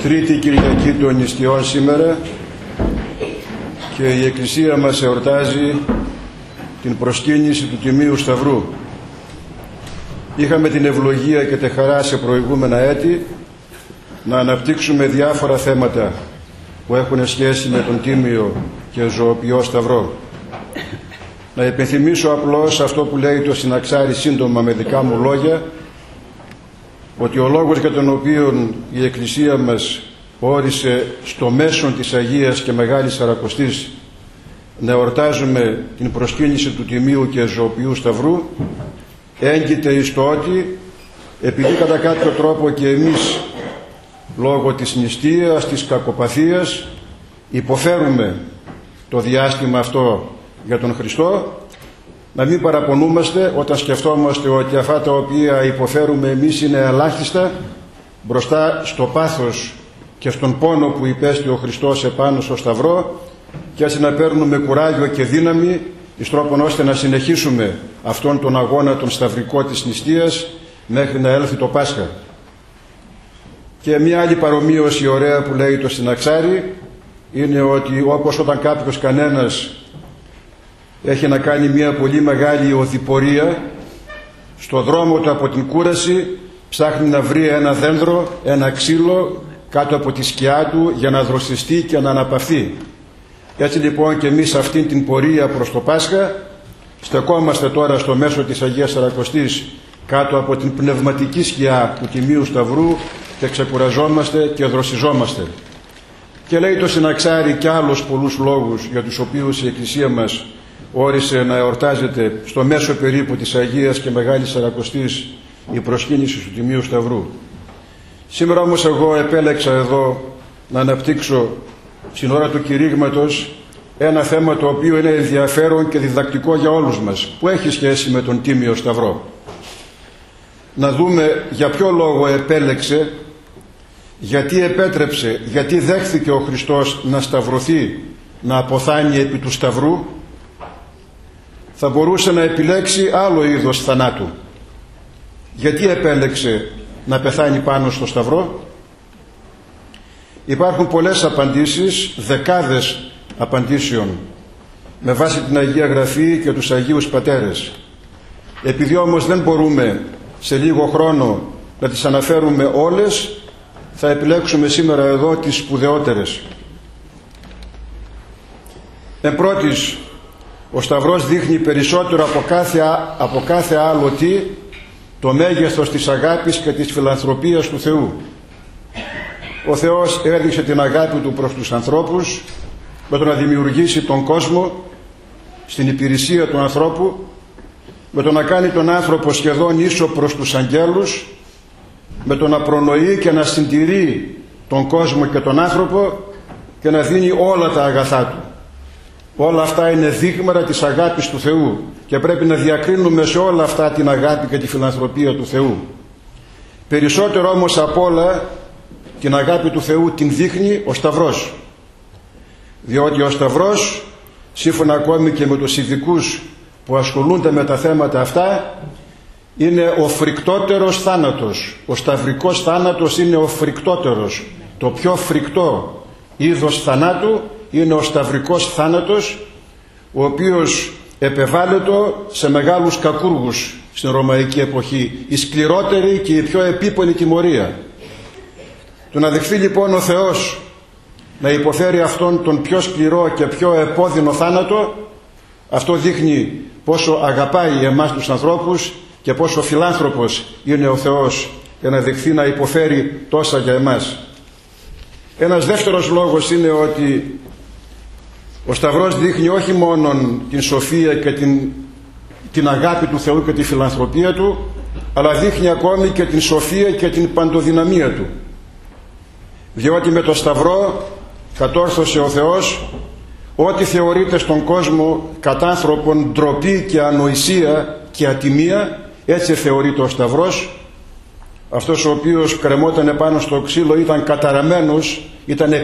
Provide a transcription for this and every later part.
Τρίτη Κυριακή των Νηστιών σήμερα και η Εκκλησία μας εορτάζει την προσκύνηση του Τιμίου Σταυρού. Είχαμε την ευλογία και τη χαρά σε προηγούμενα έτη να αναπτύξουμε διάφορα θέματα που έχουν σχέση με τον Τίμιο και ζωοποιό Σταυρό. Να υπενθυμίσω απλώς αυτό που λέει το Συναξάρι σύντομα με δικά μου λόγια, ότι ο λόγος για τον οποίο η Εκκλησία μας όρισε στο μέσον της Αγίας και Μεγάλης Σαρακοστής να εορτάζουμε την προσκύνηση του Τιμίου και ζωοποιού Σταυρού έγκυται εις το ότι επειδή κατά κάποιο τρόπο και εμείς λόγω της νηστείας, της κακοπαθίας υποφέρουμε το διάστημα αυτό για τον Χριστό, να μην παραπονούμαστε όταν σκεφτόμαστε ότι αυτά τα οποία υποφέρουμε εμείς είναι ελάχιστα μπροστά στο πάθος και στον πόνο που υπέστη ο Χριστός επάνω στο Σταυρό, και έτσι να παίρνουμε κουράγιο και δύναμη εις τρόπον ώστε να συνεχίσουμε αυτόν τον αγώνα τον σταυρικό της νηστείας μέχρι να έλθει το Πάσχα. Και μια άλλη παρομοίωση ωραία που λέει το Συναξάρι είναι ότι όπως όταν κάποιος κανένας έχει να κάνει μια πολύ μεγάλη οδηπορία, στο δρόμο του από την κούραση ψάχνει να βρει ένα δέντρο, ένα ξύλο κάτω από τη σκιά του για να δροσιστεί και να αναπαυθεί. Έτσι λοιπόν και εμείς αυτήν την πορεία προς το Πάσχα στεκόμαστε τώρα στο μέσο της Αγίας Σαρακοστής κάτω από την πνευματική σκιά του Τιμίου Σταυρού και ξεκουραζόμαστε και δροσιζόμαστε. Και λέει το Συναξάρι και άλλους πολλούς λόγους για τους οποίους η Εκκλησία μας όρισε να εορτάζεται στο μέσο περίπου της Αγίας και Μεγάλης Σαρακοστής η προσκύνηση του Τιμίου Σταυρού. Σήμερα όμως εγώ επέλεξα εδώ να αναπτύξω στην ώρα του κηρύγματος ένα θέμα το οποίο είναι ενδιαφέρον και διδακτικό για όλους μας, που έχει σχέση με τον Τίμιο Σταυρό. Να δούμε για ποιο λόγο επέλεξε, γιατί επέτρεψε, γιατί δέχθηκε ο Χριστός να σταυρωθεί, να αποθάνει επί του Σταυρού. Θα μπορούσε να επιλέξει άλλο είδος θανάτου. Γιατί επέλεξε να πεθάνει πάνω στο Σταυρό? Υπάρχουν πολλές απαντήσεις, δεκάδες απαντήσεων με βάση την Αγία Γραφή και τους Αγίους Πατέρες. Επειδή όμως δεν μπορούμε σε λίγο χρόνο να τις αναφέρουμε όλες, θα επιλέξουμε σήμερα εδώ τις σπουδαιότερες. Εν πρώτης, ο Σταυρός δείχνει περισσότερο από κάθε άλλο τι το μέγεθος της αγάπης και της φιλανθρωπίας του Θεού. Ο Θεός έδειξε την αγάπη Του προς τους ανθρώπους με το να δημιουργήσει τον κόσμο στην υπηρεσία του ανθρώπου, με το να κάνει τον άνθρωπο σχεδόν ίσο προς τους αγγέλους, με το να προνοεί και να συντηρεί τον κόσμο και τον άνθρωπο και να δίνει όλα τα αγαθά Του. Όλα αυτά είναι δείγματα της αγάπης του Θεού και πρέπει να διακρίνουμε σε όλα αυτά την αγάπη και τη φιλανθρωπία του Θεού. Περισσότερο όμως απ' όλα την αγάπη του Θεού την δείχνει ο Σταυρός, διότι ο Σταυρός, σύμφωνα ακόμη και με τους ειδικούς που ασχολούνται με τα θέματα αυτά, είναι ο φρικτότερος θάνατος. Ο σταυρικός θάνατος είναι ο φρικτότερος. Το πιο φρικτό είδος θανάτου είναι ο σταυρικός θάνατος, ο οποίος επεβάλλεται σε μεγάλους κακούργους στην Ρωμαϊκή εποχή, η σκληρότερη και η πιο επίπονη τιμωρία. Το να δεχθεί λοιπόν ο Θεός να υποφέρει αυτόν τον πιο σκληρό και πιο επώδυνο θάνατο, αυτό δείχνει πόσο αγαπάει εμάς τους ανθρώπους και πόσο φιλάνθρωπος είναι ο Θεός για να δεχθεί να υποφέρει τόσα για εμάς. Ένας δεύτερος λόγος είναι ότι ο Σταυρός δείχνει όχι μόνο την σοφία και την αγάπη του Θεού και τη φιλανθρωπία Του, αλλά δείχνει ακόμη και την σοφία και την παντοδυναμία Του. Διότι με το Σταυρό κατόρθωσε ο Θεός ό,τι θεωρείται στον κόσμο κατάνθρωπον ντροπή και ανοησία και ατιμία, έτσι θεωρείται ο Σταυρός. Αυτός ο οποίος κρεμόταν επάνω στο ξύλο ήταν καταραμένος, ήταν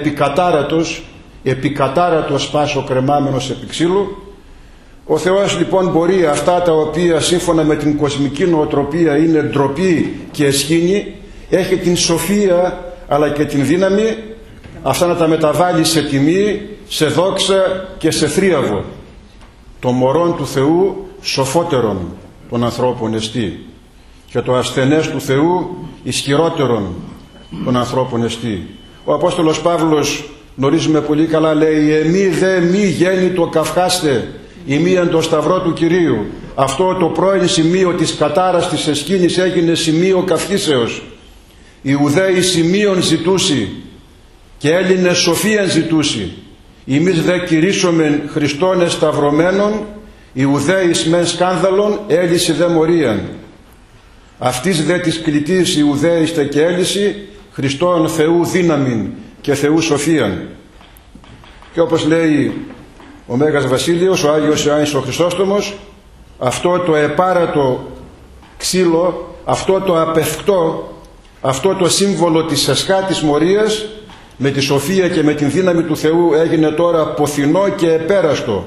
επικατάρατος πάσο κρεμάμενος επί ξύλου. Ο Θεός λοιπόν μπορεί αυτά τα οποία σύμφωνα με την κοσμική νοοτροπία είναι ντροπή και εσχήνη, έχει την σοφία αλλά και την δύναμη αυτά να τα μεταβάλει σε τιμή, σε δόξα και σε θρίαβο. Το μωρόν του Θεού σοφότερον των ανθρώπων εστί, και το ασθενές του Θεού ισχυρότερον των ανθρώπων εστί. Ο Απόστολος Παύλος, γνωρίζουμε πολύ καλά, λέει: «Εμεί δε μη γέννητο καυχάστε, ημίαν το σταυρό του Κυρίου». Αυτό το πρώην σημείο της κατάρας της εσκήνης έγινε σημείο καυχήσεως. Ιουδαίοι σημείων ζητούσι και Έλληνες σοφίαν ζητούσι. Εμείς δε κηρύσσομεν Χριστόν εσταυρωμένον, Ιουδαίης μεν σκάνδαλον, έλυση δε μορίαν. Αυτής δε της κλητής Ιουδαίηστε και έλυση, Χριστόν Θεού δύναμην και Θεού σοφίαν. Και όπως λέει ο Μέγας Βασίλειος, ο Άγιος Ιωάννης ο Χρυσόστομος, αυτό το επάρατο ξύλο, αυτό το απευκτό, αυτό το σύμβολο της εσχάτης μορίας, με τη σοφία και με την δύναμη του Θεού έγινε τώρα ποθηνό και επέραστο.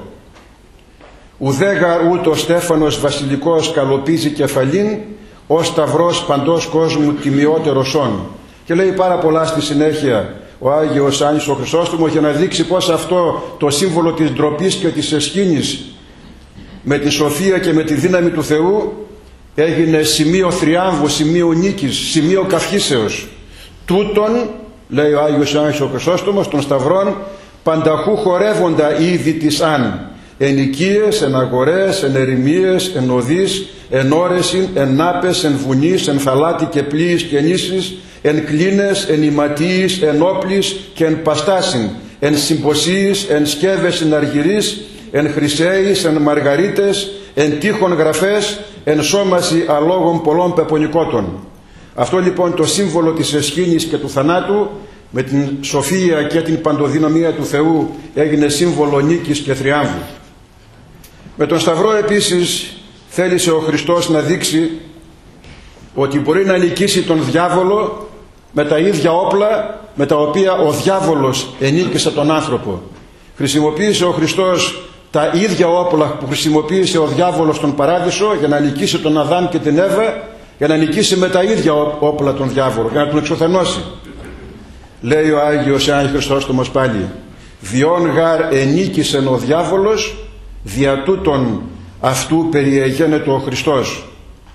Ουδέγα ούτω Στέφανος βασιλικός καλοπίζει κεφαλήν, ο σταυρός παντός κόσμου τιμιότερος όν. Και λέει πάρα πολλά στη συνέχεια ο Άγιος Ιωάννης ο Χρυσόστομος για να δείξει πως αυτό το σύμβολο της ντροπής και της εσκήνης με τη σοφία και με τη δύναμη του Θεού έγινε σημείο θριάμβου, σημείο νίκης, σημείο καυχήσεως. Τούτον, λέει ο Άγιος Ιωάννης ο Χρυσόστομος, των σταυρών πανταχού χορεύοντα είδη της αν, εν οικίες, εν αγορές, εν ερημίες, εν οδείς, εν όρεσιν, εν νάπες, εν βουνείς, εν θαλάτι και πλοίης και νήσις, εν κλίνες, εν ηματίης, εν όπλης και εν παστάσιν, εν συμποσίης, εν σκεύες, εν αργυρείς, εν χρυσέης, εν μαργαρίτες, εν τείχων γραφές, εν σώμαση αλόγων πολλών πεπονικότων. Αυτό λοιπόν το σύμβολο της εσκήνης και του θανάτου με την σοφία και την παντοδυναμία του Θεού έγινε σύμβολο νίκης και θριάμβου. Με τον Σταυρό επίσης θέλησε ο Χριστός να δείξει ότι μπορεί να νικήσει τον διάβολο με τα ίδια όπλα με τα οποία ο διάβολος ενίκησε τον άνθρωπο. Χρησιμοποίησε ο Χριστός τα ίδια όπλα που χρησιμοποίησε ο διάβολος στον Παράδεισο για να νικήσει τον Αδάμ και την Εύα, για να νικήσει με τα ίδια όπλα τον διάβολο, για να τον εξωθενώσει. Λέει ο Άγιος Ιωάννης Χρυσόστομος πάλι: «Διόν γάρ ενίκησεν ο διάβολος, δια τούτον αυτού περιεγένετο ο Χριστός.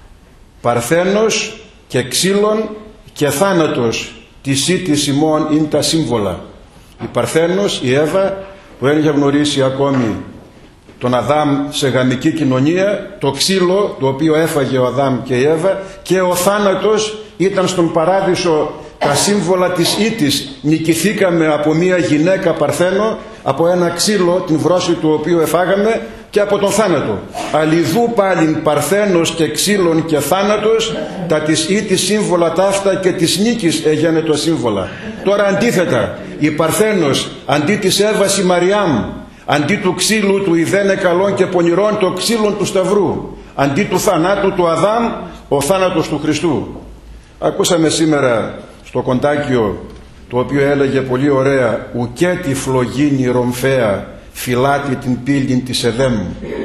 Παρθένος και ξύλων και θάνατος της ήττης ημών είναι τα σύμβολα». Η Παρθένος, η Εύα, που δεν είχε γνωρίσει ακόμη τον Αδάμ σε γαμική κοινωνία, το ξύλο το οποίο έφαγε ο Αδάμ και η Εύα, και ο θάνατος ήταν στον Παράδεισο τα σύμβολα της ήττης. Νικηθήκαμε από μια γυναίκα Παρθένο, από ένα ξύλο την βρώση του οποίου εφάγαμε, και από τον θάνατο. Αλληδού πάλιν Παρθένος και ξύλων και θάνατος, τα της ήττης σύμβολα ταύτα και της νίκης εγένετο σύμβολα. Τώρα αντίθετα, η Παρθένος αντί της Εύας η Μαριάμ, αντί του ξύλου του ιδένε καλών και πονηρών το ξύλον του Σταυρού, αντί του θανάτου του Αδάμ ο θάνατος του Χριστού. Ακούσαμε σήμερα στο κοντάκιο το οποίο έλεγε πολύ ωραία: «Ουκέτη φλογίνη ρομφαία φυλάτη την πύλην της Εδέμ».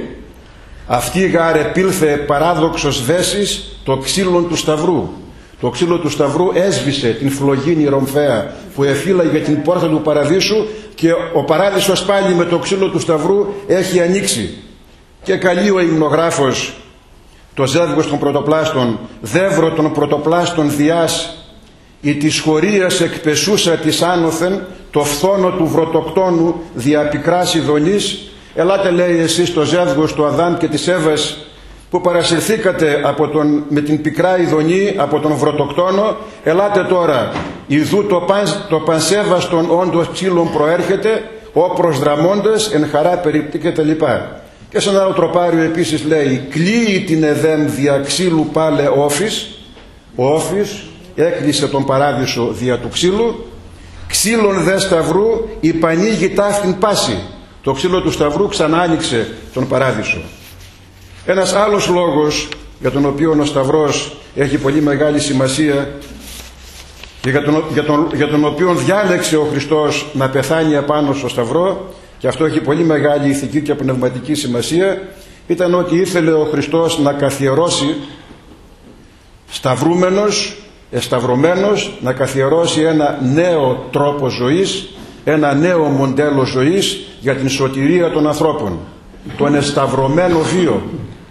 Αυτή γάρε πήλθε παράδοξος δέσης το ξύλον του Σταυρού. Το ξύλο του Σταυρού έσβησε την φλογίνη ρομφαία που εφύλαγε την πόρτα του Παραδείσου, και ο Παράδεισος πάλι με το ξύλο του Σταυρού έχει ανοίξει. Και καλεί ο υμνογράφος το ζεύγος των πρωτοπλάστων: «Δεύρο των πρωτοπλάστων διάς, η της χωρίας εκπεσούσα της άνωθεν, το φθόνο του βρωτοκτόνου δια πικράς ειδονής». Ελάτε, λέει, εσείς το ζεύγος του Αδάμ και της Εύας που παρασυρθήκατε με την πικρά ειδονή από τον βρωτοκτόνο, ελάτε τώρα, ιδού το πανσέβαστον όντως ξύλων προέρχεται, όπρος δραμώντας εν χαρά περιπτύκεται λοιπά. Και σε ένα άλλο τροπάριο επίσης λέει: «Κλείει την Εδέμ δια ξύλου πάλε όφης». Ο όφης έκλεισε τον Παράδεισο δια του ξύλου. «Ξύλων δε Σταυρού υπανοίγει ταύτην πάση». Το ξύλο του Σταυρού ξανά άνοιξε τον Παράδεισο. Ένας άλλος λόγος για τον οποίο ο Σταυρός έχει πολύ μεγάλη σημασία και για τον οποίο διάλεξε ο Χριστός να πεθάνει απάνω στο Σταυρό, και αυτό έχει πολύ μεγάλη ηθική και πνευματική σημασία, ήταν ότι ήθελε ο Χριστός να καθιερώσει σταυρούμενος εσταυρωμένος να καθιερώσει ένα νέο τρόπο ζωής, ένα νέο μοντέλο ζωής για την σωτηρία των ανθρώπων, τον εσταυρωμένο βίο,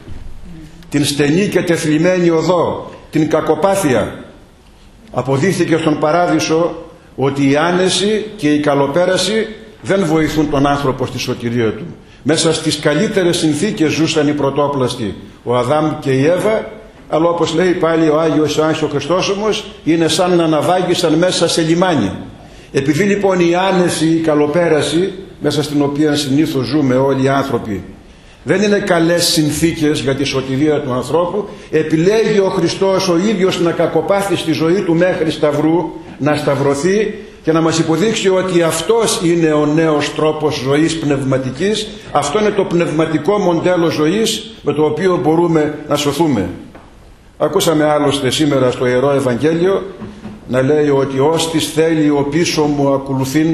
την στενή και τεθλιμμένη οδό, την κακοπάθεια. Αποδείχθηκε στον Παράδεισο ότι η άνεση και η καλοπέραση δεν βοηθούν τον άνθρωπο στη σωτηρία του. Μέσα στις καλύτερες συνθήκες ζούσαν οι πρωτόπλαστοι, ο Αδάμ και η Εύα, αλλά όπως λέει πάλι ο Άγιος Ιωάννης ο Χριστόσωμος, είναι σαν να ναυάγησαν μέσα σε λιμάνι. Επειδή λοιπόν η άνεση, η καλοπέραση, μέσα στην οποία συνήθως ζούμε όλοι οι άνθρωποι, δεν είναι καλές συνθήκες για τη σωτηρία του ανθρώπου, επιλέγει ο Χριστός ο ίδιος να κακοπάθει στη ζωή του μέχρι σταυρού, να σταυρωθεί και να μας υποδείξει ότι αυτός είναι ο νέος τρόπος ζωής πνευματικής, αυτό είναι το πνευματικό μοντέλο ζωής με το οποίο μπορούμε να σωθούμε. Ακούσαμε άλλωστε σήμερα στο Ιερό Ευαγγέλιο να λέει ότι «Όστις θέλει ο πίσω μου ακολουθήν»,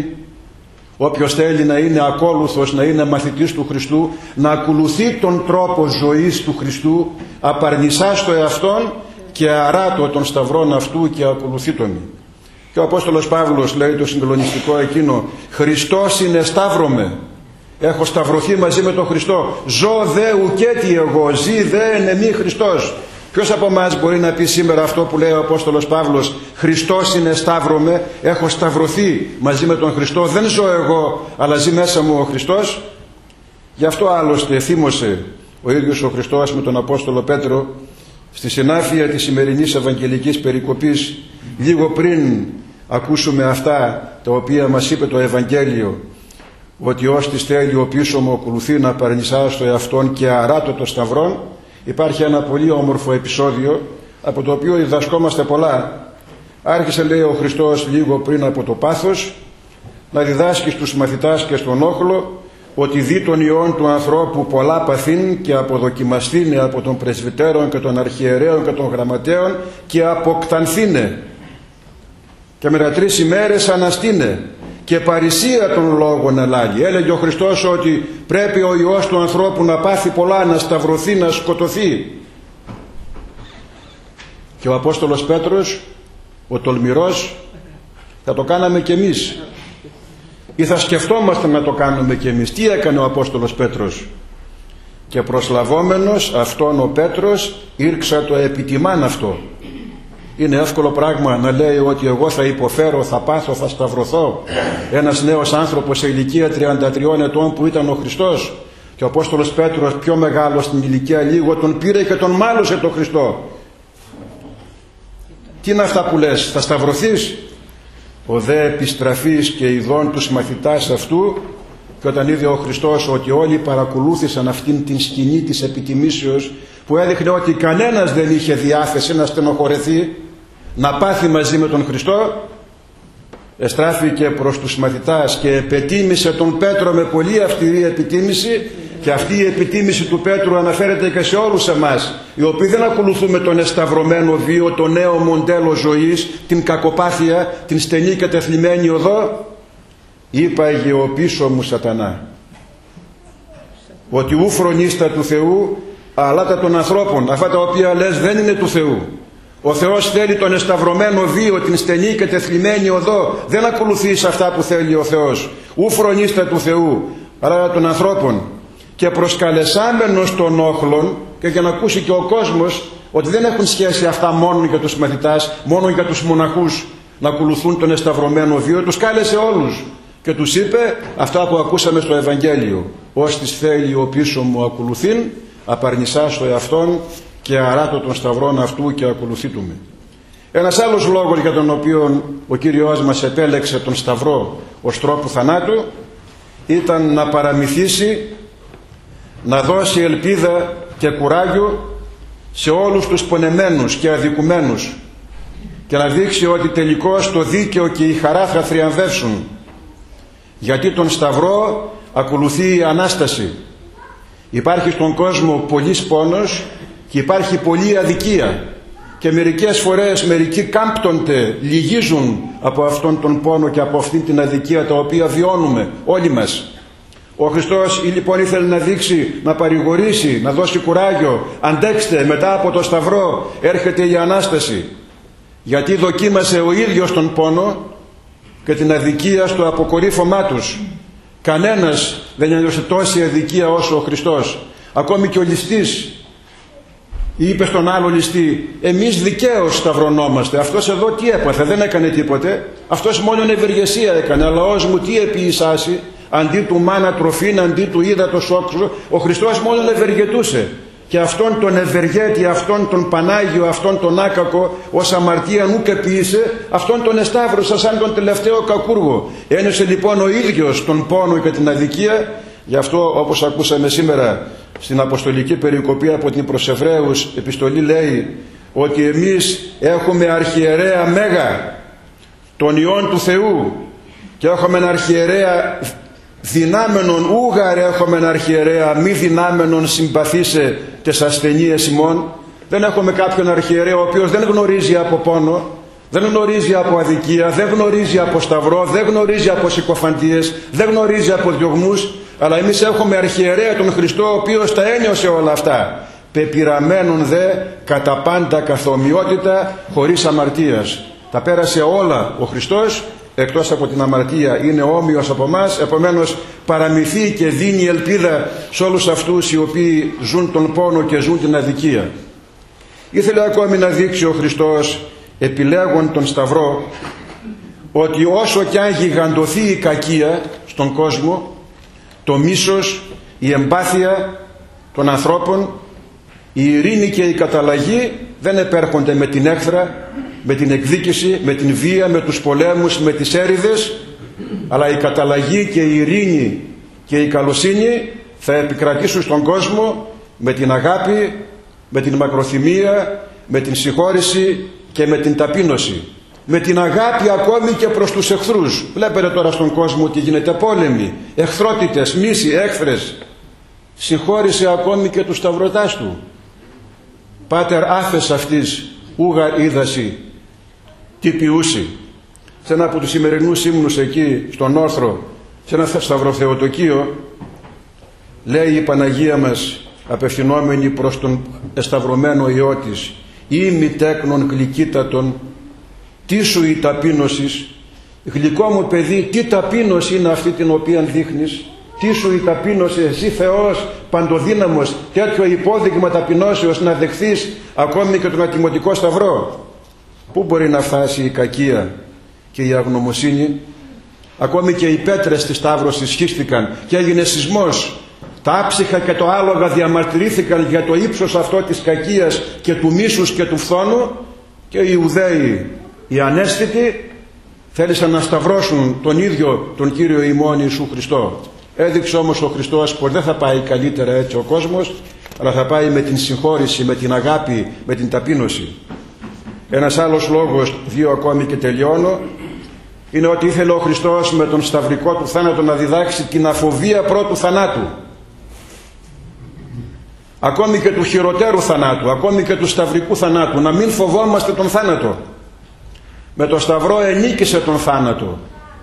όποιος θέλει να είναι ακόλουθος, να είναι μαθητής του Χριστού, να ακολουθεί τον τρόπο ζωής του Χριστού, απαρνησά στο εαυτόν και αράτω των σταυρών αυτού και ακολουθεί τον. Και ο Απόστολος Παύλος λέει το συγκλονιστικό εκείνο «Χριστός είναι σταύρωμε». Έχω σταυρωθεί μαζί με τον Χριστό. Ζω δε ουκέτι εγώ, ζει δε εν εμεί Χριστός. Ποιος από εμάς μπορεί να πει σήμερα αυτό που λέει ο Απόστολος Παύλος, Χριστός είναι σταύρωμε, έχω σταυρωθεί μαζί με τον Χριστό, δεν ζω εγώ αλλά ζει μέσα μου ο Χριστός. Γι' αυτό άλλωστε θύμωσε ο ίδιος ο Χριστός με τον Απόστολο Πέτρο στη συνάφεια της σημερινής Ευαγγελικής περικοπής, λίγο πριν ακούσουμε αυτά τα οποία μας είπε το Ευαγγέλιο, ότι ώστις θέλει ο πίσω μου ακολουθεί να παρνησά στο εαυτόν και αράτω το σταυρόν. Υπάρχει ένα πολύ όμορφο επεισόδιο από το οποίο διδασκόμαστε πολλά. Άρχισε, λέει ο Χριστός, λίγο πριν από το πάθος να διδάσκει στους μαθητάς και στον όχλο ότι δι των ιών του ανθρώπου πολλά παθήν και αποδοκιμαστήνε από των πρεσβυτέρων και των αρχιερέων και των γραμματέων και αποκτανθήνε και μετά 3 ημέρες αναστήνε και παρησία των λόγων ελάλη. Έλεγε ο Χριστός ότι πρέπει ο Υιός του ανθρώπου να πάθει πολλά, να σταυρωθεί, να σκοτωθεί. Και ο Απόστολος Πέτρος, ο τολμηρός, θα το κάναμε κι εμείς ή θα σκεφτόμαστε να το κάνουμε κι εμείς. Τι έκανε ο Απόστολος Πέτρος? Και προσλαβόμενος αυτόν ο Πέτρος ήρξα το επιτιμάν αυτό. Είναι εύκολο πράγμα να λέει ότι εγώ θα υποφέρω, θα πάθω, θα σταυρωθώ. Ένας νέος άνθρωπος σε ηλικία 33 ετών που ήταν ο Χριστός, και ο Απόστολος Πέτρος πιο μεγάλος στην ηλικία λίγο τον πήρε και τον μάλωσε τον Χριστό. Τι είναι αυτά που λες, θα σταυρωθείς? Ο δε επιστραφής και ειδών τους μαθητάς αυτού, και όταν είδε ο Χριστός ότι όλοι παρακολούθησαν αυτήν την σκηνή της επιτιμήσεως που έδειχνε ότι κανένας δεν είχε διάθεση να στενοχωρεθεί, να πάθει μαζί με τον Χριστό, εστράφηκε προς τους μαθητάς και επετίμησε τον Πέτρο με πολύ αυστηρή επιτίμηση. Και αυτή η επιτίμηση του Πέτρου αναφέρεται και σε όλους εμάς, οι οποίοι δεν ακολουθούμε τον εσταυρωμένο βίο, το νέο μοντέλο ζωής, την κακοπάθεια, την στενή και τεθλιμμένη οδό. Είπαγε ο πίσω μου Σατανά ότι ου φρονίστα του Θεού αλλά τα των ανθρώπων. Αυτά τα οποία λες δεν είναι του Θεού. Ο Θεός θέλει τον εσταυρωμένο βίο, την στενή και τεθλιμμένη οδό. Δεν ακολουθείς αυτά που θέλει ο Θεός. Ου φρονίστα του Θεού αλλά των ανθρώπων. Και προσκαλεσάμενος των όχλων, και για να ακούσει και ο κόσμος ότι δεν έχουν σχέση αυτά μόνο για τους μαθητάς, μόνο για τους μοναχούς να ακολουθούν τον εσταυρωμένο βίο, τους κάλεσε όλους και τους είπε αυτά που ακούσαμε στο Ευαγγέλιο. Ώστις θέλει ο πίσω μου ακολουθήν, απαρνησά στο εαυτόν και αράτω των σταυρών αυτού και ακολουθεί του με. Ένας άλλος λόγος για τον οποίο ο Κύριος μας επέλεξε τον σταυρό ως τρόπο θανάτου ήταν να παραμυθίσει, να δώσει ελπίδα και κουράγιο σε όλους τους πονεμένους και αδικουμένους και να δείξει ότι τελικώς το δίκαιο και η χαρά θα θριαμβεύσουν, γιατί τον σταυρό ακολουθεί η Ανάσταση. Υπάρχει στον κόσμο πολύς πόνος και υπάρχει πολλή αδικία και μερικές φορές μερικοί κάμπτονται, λυγίζουν από αυτόν τον πόνο και από αυτήν την αδικία τα οποία βιώνουμε όλοι μας. Ο Χριστός λοιπόν ήθελε να δείξει, να παρηγορήσει, να δώσει κουράγιο. Αντέξτε, μετά από το σταυρό έρχεται η Ανάσταση. γιατί δοκίμασε ο ίδιος τον πόνο και την αδικία στο αποκορύφωμά τους. Κανένας δεν ένιωσε τόση αδικία όσο ο Χριστός. Ακόμη και ο ληστής είπε στον άλλο ληστή, εμείς δικαίως σταυρωνόμαστε. Αυτός εδώ τι έπαθε? Δεν έκανε τίποτε. Αυτός μόνο ευεργεσία έκανε. Αλλά λαός μου τι επιεισάσει? Αντί του μάνα τροφήν, αντί του ύδατος όξο, ο Χριστός μόνο ευεργετούσε. Και αυτόν τον ευεργέτη, αυτόν τον Πανάγιο, αυτόν τον άκακο, ως αμαρτία νουκ επίησε, αυτόν τον εσταύρωσα σαν τον τελευταίο κακούργο. Ένιωσε λοιπόν ο ίδιος τον πόνο και την αδικία. Γι' αυτό, όπως ακούσαμε σήμερα στην αποστολική περικοπή από την προς Εβραίους επιστολή, λέει ότι εμείς έχουμε αρχιερέα Μέγα, τον Υιόν του Θεού, και έχουμε ένα αρχιερέα δυνάμενον, ούγαρ έχουμε ένα αρχιερέα μη δυνάμενον συμπαθήσε τες ασθενείες ημών. Δεν έχουμε κάποιον αρχιερέα ο οποίος δεν γνωρίζει από πόνο, δεν γνωρίζει από αδικία, δεν γνωρίζει από σταυρό, δεν γνωρίζει από συκοφαντίες, δεν γνωρίζει από διωγμούς, αλλά εμείς έχουμε αρχιερέα τον Χριστό, ο οποίος τα ένιωσε όλα αυτά, πεπειραμένον δε κατά πάντα καθομοιότητα, χωρίς αμαρτίας. Τα πέρασε όλα ο Χριστός, εκτός από την αμαρτία, είναι όμοιος από μας. Επομένως παραμυθεί και δίνει ελπίδα σε όλους αυτούς οι οποίοι ζουν τον πόνο και ζουν την αδικία. Ήθελε ακόμη να δείξει ο Χριστός, επιλέγον τον Σταυρό, ότι όσο κι αν γιγαντωθεί η κακία στον κόσμο, το μίσος, η εμπάθεια των ανθρώπων, η ειρήνη και η καταλλαγή δεν επέρχονται με την έχθρα, με την εκδίκηση, με την βία, με τους πολέμους, με τις έρηδες, αλλά η καταλλαγή και η ειρήνη και η καλοσύνη θα επικρατήσουν στον κόσμο με την αγάπη, με την μακροθυμία, με την συγχώρηση και με την ταπείνωση. Με την αγάπη ακόμη και προς τους εχθρούς. Βλέπετε τώρα στον κόσμο ότι γίνεται πόλεμοι, εχθρότητες, μίση, έχθρες. Συγχώρησε ακόμη και τους σταυρωτάς του. Πάτερ άφες αυτής ούγαρ είδαση τι ποιούσι. Σε ένα από τους σημερινούς ύμνους εκεί στον Όρθρο, σε ένα σταυροθεοτοκείο, λέει η Παναγία μας απευθυνόμενη προς τον εσταυρωμένο Υιό της, «Ήμι τέκνον γλυκύτατον, τι σου η ταπείνωσης?» Γλυκό μου παιδί, τι ταπείνωση είναι αυτή την οποία δείχνεις? Τι σου η ταπείνωση? Εσύ Θεός παντοδύναμος, τέτοιο υπόδειγμα ταπεινώσεως να δεχθείς ακόμη και τον ατιμωτικό σταυρό? Πού μπορεί να φτάσει η κακία και η αγνωμοσύνη? Ακόμη και οι πέτρες της Σταύρωσης σχίστηκαν και έγινε σεισμός. Τα άψυχα και το άλογα διαμαρτυρήθηκαν για το ύψος αυτό της κακίας και του μίσους και του φθόνου, και οι Ιουδαίοι, οι ανέστητοι, θέλησαν να σταυρώσουν τον ίδιο τον Κύριο ημών Ιησού Χριστό. Έδειξε όμως ο Χριστός πως δεν θα πάει καλύτερα έτσι ο κόσμος, αλλά θα πάει με την συγχώρηση, με την αγάπη, με την ταπείνωση. Ένας άλλος λόγος, δύο ακόμη και τελειώνω, είναι ότι ήθελε ο Χριστός με τον σταυρικό του θάνατο να διδάξει την αφοβία πρώτου θανάτου. Ακόμη και του χειροτέρου θανάτου, ακόμη και του σταυρικού θανάτου, να μην φοβόμαστε τον θάνατο. Με το σταυρό ενίκησε τον θάνατο.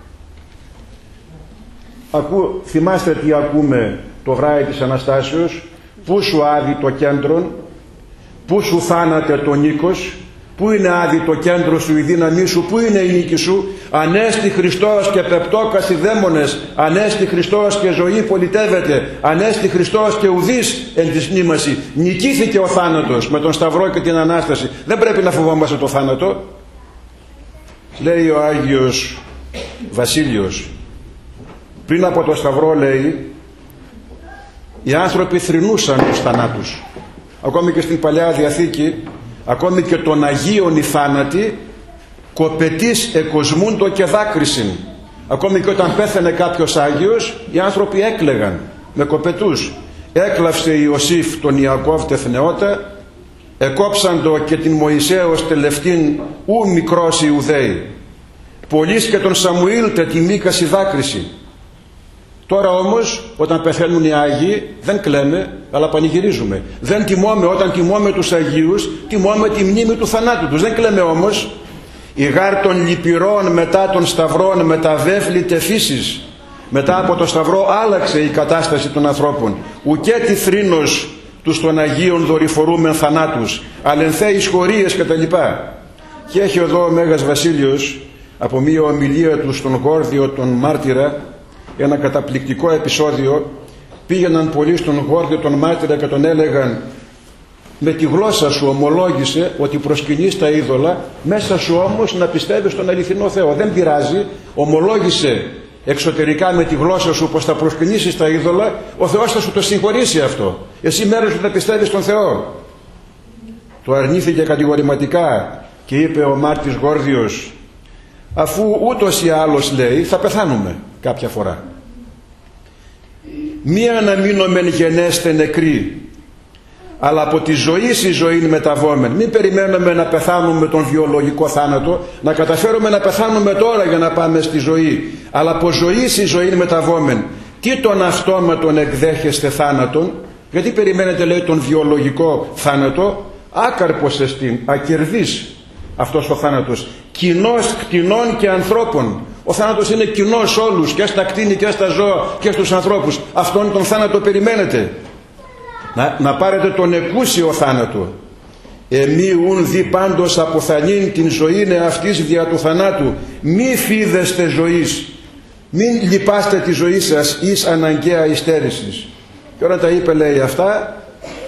Θυμάστε τι ακούμε το βράδυ της Αναστάσεως? Πού σου άδει το κέντρον, πού σου θάνατε το νίκος, πού είναι άδει το κέντρο σου, η δύναμή σου, πού είναι η νίκη σου? Ανέστη Χριστός και πεπτόκας οι δαίμονες, ανέστη Χριστός και ζωή πολιτεύεται, ανέστη Χριστός και ουδής εν της μνήμαση. Νικήθηκε ο θάνατος με τον Σταυρό και την Ανάσταση. Δεν πρέπει να φοβόμαστε το θάνατο. Λέει ο Άγιος Βασίλειος, πριν από το Σταυρό, λέει, οι άνθρωποι θρηνούσαν τους θανάτους. Ακόμη και στην Παλαιά Διαθήκη, ακόμη και των Αγίων οι θάνατοι κοπετής εκοσμούντο και δάκρυσιν. Ακόμη και όταν πέθανε κάποιος Άγιος, οι άνθρωποι έκλαιγαν με κοπετούς. Έκλαυσε Ιωσήφ τον Ιακώβ τεθνεώτα, εκόψαντο και την Μωυσέως τελευτήν ου μικρός Ιουδαίοι. Πολλής και τον Σαμουήλ τε τη μήκαση δάκρυση. Τώρα όμως όταν πεθαίνουν οι Άγιοι δεν κλαίμε, αλλά πανηγυρίζουμε. Δεν τιμώμε, όταν τιμώμε τους Αγίους τιμώμε τη μνήμη του θανάτου τους. Δεν κλαίμε όμως. Η γάρ των λυπηρών μετά των σταυρών μεταβέφλητε φύσης. Μετά από το Σταυρό άλλαξε η κατάσταση των ανθρώπων. Ουκέ τη θρήνος τους των Αγίων δορυφορούμεν θανάτους, αλενθέεις χωρίες κτλ. Και έχει εδώ ο Μέγας Βασίλειος από μία ομιλία του στον Γόρδιο τον Μάρτυρα ένα καταπληκτικό επεισόδιο. Πήγαιναν πολλοί στον Γόρδιο τον Μάρτυρα και τον έλεγαν: με τη γλώσσα σου ομολόγησε ότι προσκυνείς τα είδωλα, μέσα σου όμως να πιστεύεις στον αληθινό Θεό. Δεν πειράζει, ομολόγησε εξωτερικά με τη γλώσσα σου πως θα προσκυνήσεις τα είδωλα, ο Θεός θα σου το συγχωρήσει αυτό. Εσύ μέρος σου να πιστεύεις στον Θεό. Το αρνήθηκε κατηγορηματικά και είπε ο μάρτης Γόρδιος: αφού ούτως ή άλλως, λέει, θα πεθάνουμε κάποια φορά. Μία να μείνομεν γενέστε νεκροί, αλλά από τη ζωή στη ζωή μεταβόμεν. Μην περιμένουμε να πεθάνουμε τον βιολογικό θάνατο, να καταφέρουμε να πεθάνουμε τώρα για να πάμε στη ζωή, αλλά από ζωή στη ζωή μεταβόμεν. Τι τον αυτόματον εκδέχεστε θάνατον? Γιατί περιμένετε, λέει, τον βιολογικό θάνατο? Άκαρπος εστίν, ακερδής αυτός ο θάνατος, κοινός κτηνών και ανθρώπων. Ο θάνατος είναι κοινός όλους, και στα κτήνη και στα ζώα και στους ανθρώπους. Αυτόν τον θάνατο περιμένετε? Να πάρετε τον εκούσιο θάνατο. Εμεί ουν δι πάντως αποθανήν την ζωήν εαυτής δια του θανάτου. Μη φίδεστε ζωής, μην λυπάστε τη ζωή σας εις αναγκαία υστέρησης. Και όταν τα είπε, λέει, αυτά,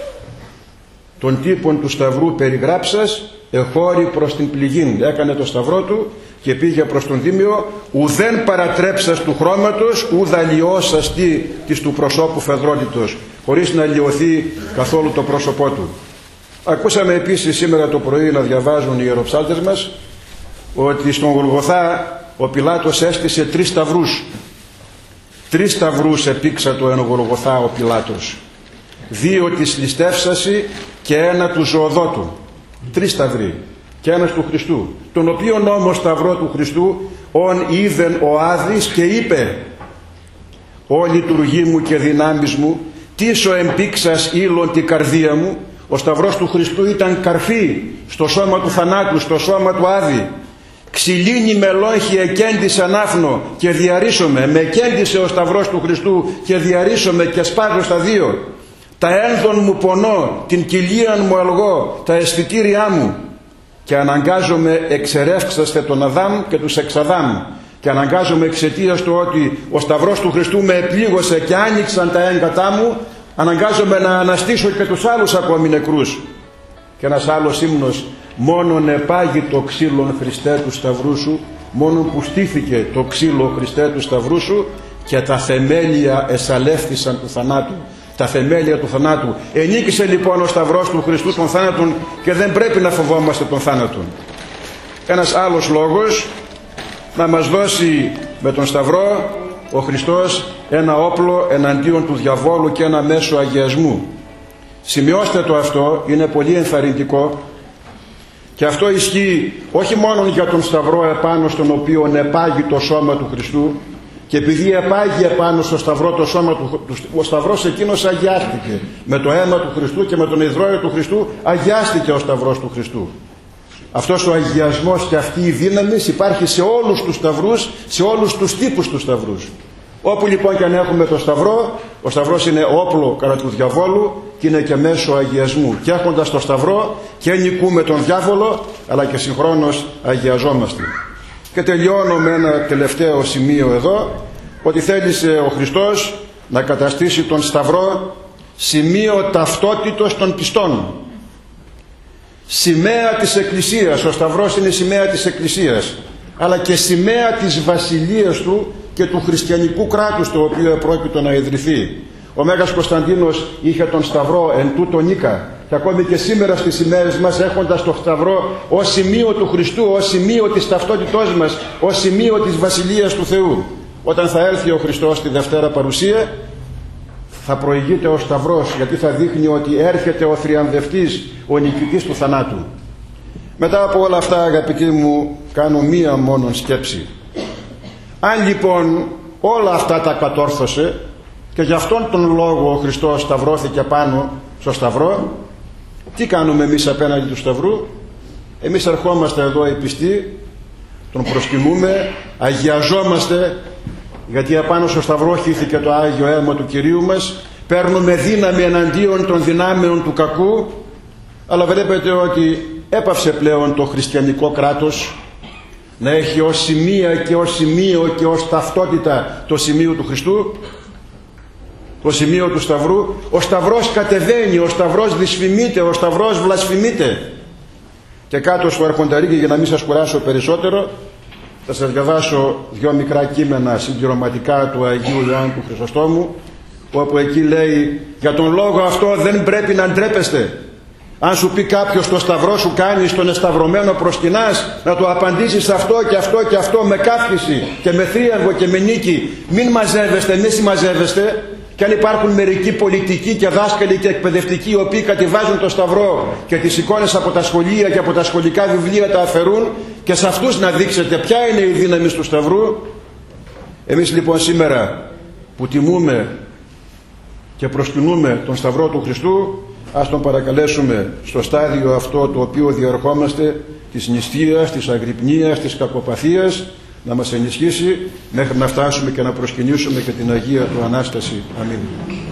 τον τύπον του σταυρού περιγράψας, εχώρη προς την πληγήν. Έκανε το σταυρό του και πήγε προς τον Δήμιο. Ουδέν παρατρέψας του χρώματος, ουδα λιώσας της του προσώπου φεδρότητος, χωρίς να λιωθεί καθόλου το πρόσωπό του. Ακούσαμε επίσης σήμερα το πρωί να διαβάζουν οι ιεροψάλτες μας ότι στον Γολγοθά ο Πιλάτος έστησε 3 σταυρούς. 3 σταυρούς επήξα το εν Γολγοθά ο Πιλάτος. 2 της ληστεύσαση και 1 του ζωοδότου. 3 σταυροί και 1 του Χριστού, τον οποίον όμως σταυρό του Χριστού ον είδεν ο Άδης και είπε: «Ω λειτουργή μου και δυνάμεις μου, τίσο εμπήξας ήλον την καρδία μου». Ο σταυρός του Χριστού ήταν καρφί στο σώμα του θανάτου, στο σώμα του Άδη. «Ξυλίνη με λόγχη εκέντησε ανάφνο και διαρρήσομαι». Με εκέντησε ο σταυρός του Χριστού και διαρρήσομαι και σπάζω στα 2. «Τα ένδον μου πονώ, την κοιλίαν μου αλγώ, τα αισθητήριά μου». Και αναγκάζομαι εξερεύξαστε τον Αδάμ και τους εξαδάμ. Και αναγκάζομαι εξαιτίας του ότι ο σταυρός του Χριστού με επλήγωσε και άνοιξαν τα έγκατά μου, αναγκάζομαι να αναστήσω και τους άλλους ακόμη νεκρούς. Και ένας άλλος ύμνος: «Μόνον επάγει το ξύλον Χριστέ του σταυρού σου», μόνον που στήθηκε το ξύλο Χριστέ του σταυρού σου, και τα θεμέλια εσαλεύθησαν του θανάτου. Τα θεμέλια του θανάτου. Ενίκησε λοιπόν ο σταυρός του Χριστού των θάνατων και δεν πρέπει να φοβόμαστε τον θάνατον. Ένας άλλος λόγος να μας δώσει με τον σταυρό ο Χριστός ένα όπλο εναντίον του διαβόλου και ένα μέσο αγιασμού. Σημειώστε το αυτό, είναι πολύ ενθαρρυντικό, και αυτό ισχύει όχι μόνο για τον σταυρό επάνω στον οποίο επάγει το σώμα του Χριστού, και επειδή επάγει επάνω στο σταυρό το σώμα του, ο σταυρός εκείνος αγιάστηκε. Με το αίμα του Χριστού και με τον υδρόιο του Χριστού αγιάστηκε ο σταυρός του Χριστού. Αυτός ο αγιασμός και αυτή η δύναμη υπάρχει σε όλους τους σταυρούς, σε όλους τους τύπους του σταυρούς. Όπου λοιπόν και αν έχουμε το σταυρό, ο σταυρός είναι όπλο κατά του διαβόλου και είναι και μέσο αγιασμού. Και έχοντας το σταυρό και νικούμε τον διάβολο, αλλά και συγχρόνως αγιαζόμαστε. Και τελειώνω με ένα τελευταίο σημείο εδώ, ότι θέλησε ο Χριστός να καταστήσει τον σταυρό σημείο ταυτότητος των πιστών. Σημαία της Εκκλησίας. Ο σταυρός είναι σημαία της Εκκλησίας, αλλά και σημαία της βασιλείας του και του χριστιανικού κράτους το οποίο επρόκειτο να ιδρυθεί. Ο Μέγας Κωνσταντίνος είχε τον σταυρό εν τούτο νίκα, και ακόμη και σήμερα στις ημέρες μας, έχοντας το σταυρό ως σημείο του Χριστού, ως σημείο της ταυτότητός μας, ως σημείο της βασιλείας του Θεού. Όταν θα έλθει ο Χριστός στη Δευτέρα Παρουσία, θα προηγείται ο σταυρός, γιατί θα δείχνει ότι έρχεται ο θριαμβευτής, ο νικητής του θανάτου. Μετά από όλα αυτά, αγαπητοί μου, κάνω μία μόνον σκέψη. Αν λοιπόν όλα αυτά τα κατόρθωσε και γι' αυτόν τον λόγο ο Χριστός σταυρώθηκε πάνω στο σταυρό, τι κάνουμε εμείς απέναντι του σταυρού? Εμείς ερχόμαστε εδώ οι πιστοί, τον προσκυνούμε, αγιαζόμαστε, γιατί απάνω στο σταυρό χύθηκε το Άγιο αίμα του Κυρίου μας, παίρνουμε δύναμη εναντίον των δυνάμεων του κακού, αλλά βλέπετε ότι έπαυσε πλέον το χριστιανικό κράτος να έχει ως σημεία και ως σημείο και ως ταυτότητα το σημείο του Χριστού, το σημείο του Σταυρού. Ο Σταυρός κατεβαίνει, ο Σταυρός δυσφημείται, ο Σταυρός βλασφημείται. Και κάτω στο αρχονταρίκι, για να μην σας κουράσω περισσότερο, θα σας διαβάσω δύο μικρά κείμενα συμπληρωματικά του Αγίου Ιωάννου του Χρυσοστόμου, όπου εκεί λέει: για τον λόγο αυτό δεν πρέπει να ντρέπεστε. Αν σου πει κάποιος το σταυρό σου κάνεις, τον εσταυρωμένο προσκυνάς, να του απαντήσεις αυτό και αυτό και αυτό με καύχηση και με θρίαμβο και με νίκη. Μην μαζεύεστε, μην συμμαζεύεστε. Και αν υπάρχουν μερικοί πολιτικοί και δάσκαλοι και εκπαιδευτικοί οι οποίοι κατεβάζουν το σταυρό και τις εικόνες από τα σχολεία και από τα σχολικά βιβλία τα αφαιρούν, και σε αυτούς να δείξετε ποια είναι η δύναμη του σταυρού. Εμείς λοιπόν σήμερα που τιμούμε και προσκυνούμε τον Σταυρό του Χριστού, ας τον παρακαλέσουμε στο στάδιο αυτό το οποίο διερχόμαστε, της νηστείας, της αγρυπνίας, της κακοπαθίας, να μας ενισχύσει μέχρι να φτάσουμε και να προσκυνήσουμε και την Αγία του Ανάσταση. Αμήν.